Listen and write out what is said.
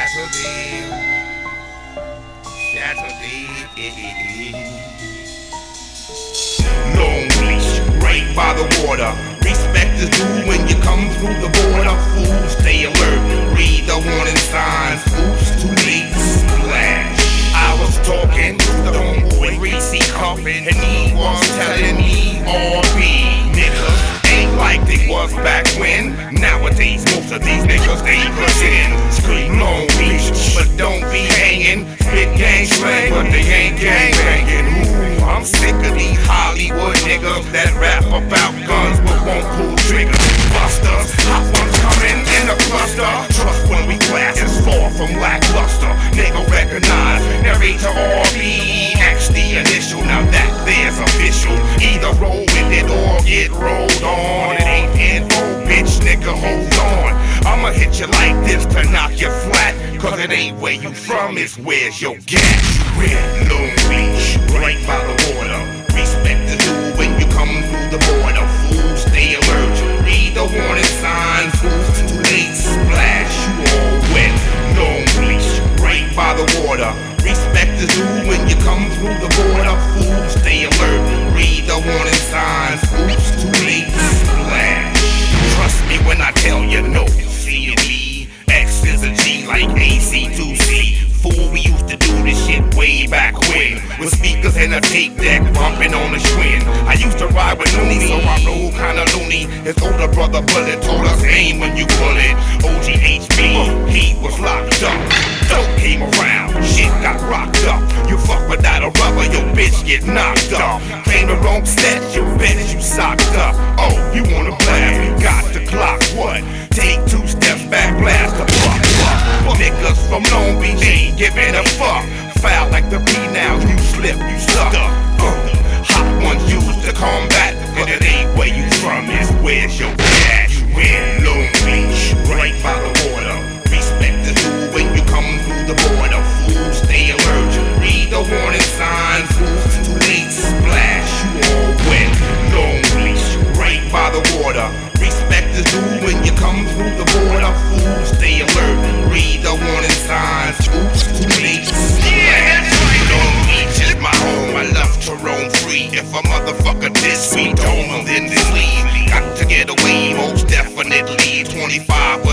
Long leash, right by the water. Respect is due when you come through the border. Fools, stay alert, read the warning signs. Oops, too late, splash. I was talking to the homeboy, Reese Coffin, and he was telling me RB niggas ain't like they was back when. Nowadays, most of these niggas, they pretend. Scream Long Beach, but don't be hanging. Spit gang slang, but they ain't gang banging. Ooh, I'm sick of these Hollywood niggas that rap about guns but won't pull triggers. Busters, hot ones coming in a cluster. Trust when we class is far from lackluster. Nigga recognize, narrate to RB, X the initial. Now that there's official. Either roll with it or get rolled on. It ain't info, bitch, nigga, hold on. I'ma hit you like this to knock you flat. Cause it ain't where you from, it's where's your gat. We're Long Beach, right by the water. Respect is due when you come through the border. Fools, stay alert, read the warning signs. Fools, too late, splash, you all wet. Long Beach, right by the water. Respect is due when you come through the border. Fools, stay alert, read the warning signs. Oops, too late, splash. Trust me when I tell you no. C and E, X is a G like AC2C. Fool, we used to do this shit way back when, with speakers and a tape deck bumping on the Schwinn. I used to ride with Looney, so I know kinda loony. His older brother Bullet told us aim when you pull it. OGHB, he was locked up. Dope came around, shit got rocked up. You fuck without a rubber, your bitch get knocked up. Claim the wrong set, you bitch, you socked up. Oh, you wanna blast, we got the clock, what? Take 2 steps back, blast the fuck. Niggas from Long Beach ain't giving a fuck. Foul like the P now, you slip, you suck. Hot ones used to combat, but it ain't where you from, it's where's your cat. You in Long Beach, right by the water. Respect is due when you come through the border. Fools, stay alert, read the warning signs. Fools, too late, splash, you all wet. Long Beach, right by the water. Respect is due when you come through the border. Fools, stay alert, read the warning signs. Oops, too late, splash. Long Beach is my home, I love to roam free. If a motherfucker diss me, don't then this leave. Got to get away, most definitely. 25